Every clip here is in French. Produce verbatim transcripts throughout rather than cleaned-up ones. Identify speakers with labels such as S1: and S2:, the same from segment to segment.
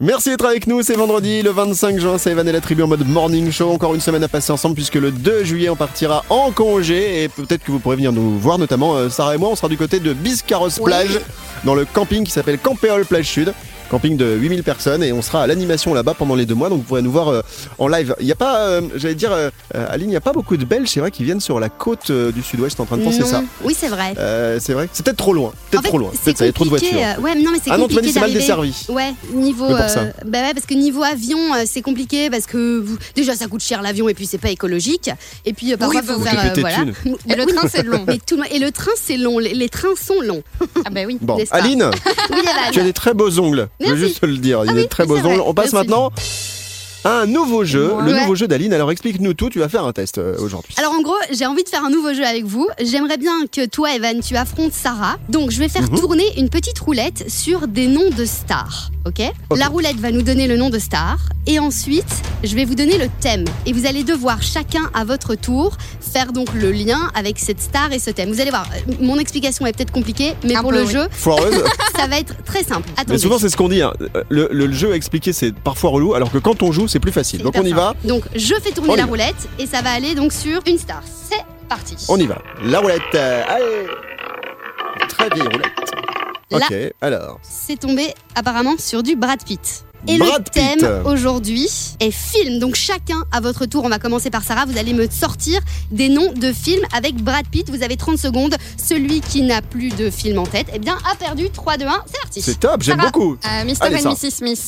S1: Merci d'être avec nous, c'est vendredi, le vingt-cinq juin, c'est Evan et la tribu en mode morning show. Encore une semaine à passer ensemble puisque le deux juillet, on partira en congé. Et peut-être que vous pourrez venir nous voir, notamment euh, Sarah et moi, on sera du côté de Biscarrosse Plage, oui. dans le camping qui s'appelle Campéole Plage Sud. Camping de huit mille personnes et on sera à l'animation là-bas pendant les deux mois, donc vous pourrez nous voir euh, en live. Il n'y a pas, euh, j'allais dire, euh, Aline, il n'y a pas beaucoup de Belges, c'est vrai, qui viennent sur la côte euh, du sud-ouest en train de penser
S2: non.
S1: ça.
S2: Oui, c'est vrai.
S1: Euh, c'est vrai, c'est peut-être trop loin. Peut-être
S2: en fait,
S1: trop loin.
S2: C'est
S1: peut-être ça y a trop de voitures.
S2: Euh, ouais, mais non, mais c'est
S1: ah non, tu m'as
S2: compliqué
S1: dit c'est mal
S2: d'arriver.
S1: desservi.
S2: Ouais, niveau,
S1: pour ça.
S2: Euh, bah ouais, parce que niveau avion, euh, c'est compliqué parce que vous, déjà ça coûte cher l'avion et puis c'est pas écologique. Et puis euh, parfois
S1: oui,
S2: faut
S1: vous
S2: faire, euh, voilà.
S3: Et le train c'est long.
S2: Mais tout, et le train c'est long. Les, les trains sont longs.
S3: Ah bah oui.
S1: Bon, Aline,
S2: oui, Evan.
S1: tu as des très beaux ongles.
S2: Merci.
S1: Je veux juste te le dire. Il y a
S2: Ah
S1: des
S2: oui,
S1: très beaux
S2: c'est
S1: ongles.
S2: vrai.
S1: On passe
S2: Merci.
S1: maintenant à un nouveau jeu,
S2: Ouais.
S1: le nouveau jeu d'Aline. Alors explique-nous tout, tu vas faire un test euh, aujourd'hui.
S2: Alors en gros, j'ai envie de faire un nouveau jeu avec vous. J'aimerais bien que toi, Evan, tu affrontes Sarah. Donc je vais faire
S1: Mhm.
S2: tourner une petite roulette sur des noms de stars. Ok,
S1: Ok.
S2: La roulette va nous donner le nom de star. Et ensuite, je vais vous donner le thème. Et vous allez devoir chacun à votre tour faire donc le lien avec cette star et ce thème. Vous allez voir, euh, mon explication est peut-être compliquée, mais
S3: Un
S2: pour
S3: peu,
S2: le
S3: oui.
S2: jeu,
S1: Foireuse.
S2: ça va être très simple.
S1: Mais
S2: Attendez.
S1: souvent c'est ce qu'on dit. Hein. Le, le- le jeu à expliquer c'est parfois relou, alors que quand on joue c'est plus facile.
S2: C'est
S1: Donc
S2: hyper
S1: on y va.
S2: simple. Donc je fais tourner
S1: On y
S2: la
S1: va.
S2: roulette et ça va aller donc sur une star. C'est parti.
S1: On y va. La roulette. euh, allez. Très vieille roulette.
S2: Là.
S1: Ok, alors.
S2: C'est tombé apparemment sur du Brad Pitt. Et
S1: Brad
S2: le thème
S1: Pitt.
S2: aujourd'hui est film. Donc chacun à votre tour, on va commencer par Sarah, vous allez me sortir des noms de films avec Brad Pitt. Vous avez trente secondes. Celui qui n'a plus de film en tête, eh bien a perdu. Trois, deux, un, c'est parti.
S1: C'est top, j'aime
S3: Sarah.
S1: beaucoup.
S3: Euh, mister
S1: Allez,
S3: and
S1: ça.
S3: missus Smith.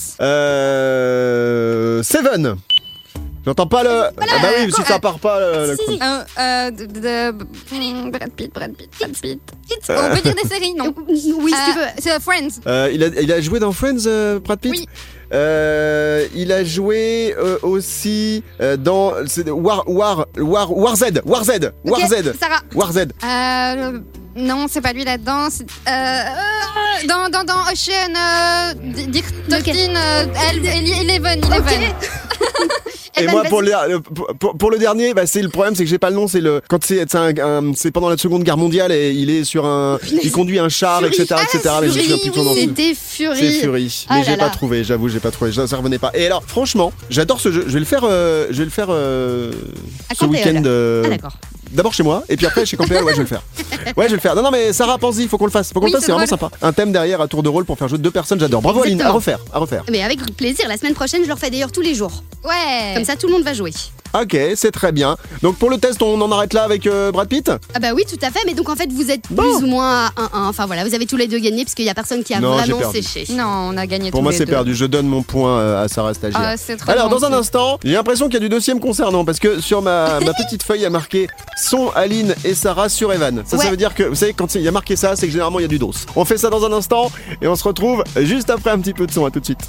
S1: Euh. Seven. J'entends pas le. Ah bah oui, si ça part pas. Le, le
S2: Si, si, si.
S3: Euh, euh, de, de- de- Brad Pitt, Brad Pitt, Brad Pitt. On peut dire des séries, non?
S2: Oui, si tu veux.
S3: Euh, C'est Friends.
S1: Euh, il, a, il a joué dans Friends, euh, Brad Pitt.
S3: Oui.
S1: Euh, il a joué euh, aussi euh, dans c'est War War War War Z War Z War
S2: Ok,
S1: Z
S2: Sarah.
S1: War Z.
S3: Euh, non, c'est pas lui là-dedans. c'est- Euh, euh, dans, dans, dans Ocean, euh, D- Dick Thirteen, euh, El- El- Eleven, Eleven.
S1: Et
S2: Evan,
S1: moi
S2: vas-y.
S1: pour le, le- pour, pour le dernier, bah, c'est le problème, c'est que j'ai pas le nom. C'est le quand c'est c'est, un- un- c'est pendant la Seconde Guerre mondiale et il est sur un, il conduit un char,
S2: Fury.
S1: et cetera, et cetera. Mais je me souviens plus de son nom.
S2: C'était Fury.
S1: C'est Fury,
S2: Ah
S1: mais
S2: là
S1: j'ai
S2: là.
S1: pas trouvé. J'avoue, j'ai pas trouvé. Ça, ça revenait pas. Et alors, franchement, j'adore ce jeu. Je vais le faire. euh, je vais le faire euh,
S2: À
S1: ce
S2: Campéole.
S1: week-end. euh,
S2: Ah d'accord.
S1: D'abord chez moi, et puis après chez Campéole, ouais, je vais le faire. Ouais, je vais le faire. Non, non, mais Sarah, pense-y, faut qu'on le fasse. Faut qu'on
S3: Oui,
S1: le fasse,
S3: c'est
S1: c'est vraiment
S3: drôle.
S1: sympa. Un thème derrière à tour de rôle pour faire jouer deux personnes, j'adore. Bravo Aline, à
S2: Exactement.
S1: refaire, à refaire.
S2: Mais avec plaisir. La semaine prochaine, je le refais d'ailleurs tous les jours.
S3: Ouais.
S2: Comme ça, tout le monde va jouer.
S1: Ok, c'est très bien. Donc pour le test, on en arrête là avec euh, Brad Pitt.
S2: Ah bah oui, tout à fait. Mais donc en fait, vous êtes
S1: Bon.
S2: plus ou moins à un un. Enfin voilà, vous avez tous les deux gagné puisqu'il y a personne qui a
S1: Non, j'ai
S2: vraiment
S1: perdu.
S2: séché.
S3: Non, on a gagné
S1: Pour
S3: tous
S1: moi,
S3: les
S1: c'est
S3: deux.
S1: perdu. Je donne mon point euh, à Sarah Stagiaire.
S3: Ah, c'est trop
S1: Alors, dans
S3: gentil.
S1: un instant, j'ai l'impression qu'il y a du dossier me concernant parce que sur ma, ma petite feuille, il y a marqué sont Aline et Sarah sur Evan. Ça, ça
S2: Ouais.
S1: veut dire que, vous savez, quand il y a marqué ça, c'est que généralement il y a du dos. On fait ça dans un instant et on se retrouve juste après un petit peu de son. À tout de suite.